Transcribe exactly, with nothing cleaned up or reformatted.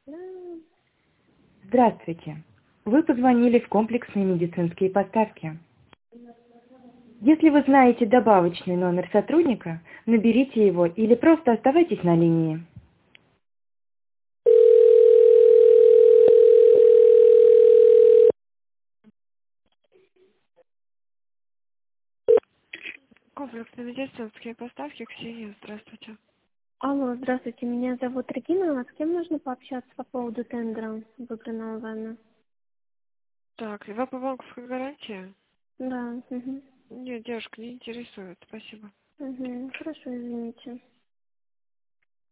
Да. Здравствуйте. Вы позвонили в комплексные медицинские поставки. Если вы знаете добавочный номер сотрудника, наберите его или просто оставайтесь на линии. Комплексные медицинские поставки, Ксения, здравствуйте. Алло, здравствуйте, меня зовут Регина. А с кем нужно пообщаться по поводу тендера выигранного вами? Так, и вы по банковской гарантии? Да, угу. Нет, девушка, не интересует, спасибо. Угу. Хорошо, извините.